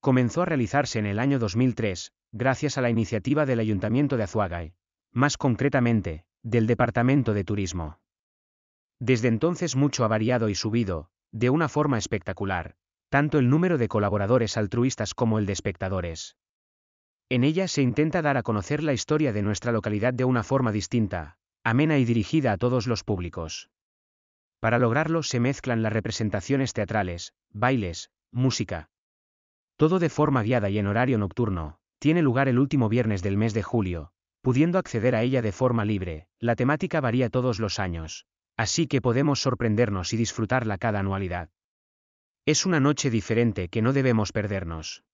Comenzó a realizarse en el año 2003, gracias a la iniciativa del Ayuntamiento de Azuaga, más concretamente, del Departamento de Turismo. Desde entonces mucho ha variado y subido, de una forma espectacular, tanto el número de colaboradores altruistas como el de espectadores. En ella se intenta dar a conocer la historia de nuestra localidad de una forma distinta, amena y dirigida a todos los públicos. Para lograrlo se mezclan las representaciones teatrales, bailes, música. Todo de forma guiada y en horario nocturno, tiene lugar el último viernes del mes de julio, pudiendo acceder a ella de forma libre. La temática varía todos los años, así que podemos sorprendernos y disfrutarla cada anualidad. Es una noche diferente que no debemos perdernos.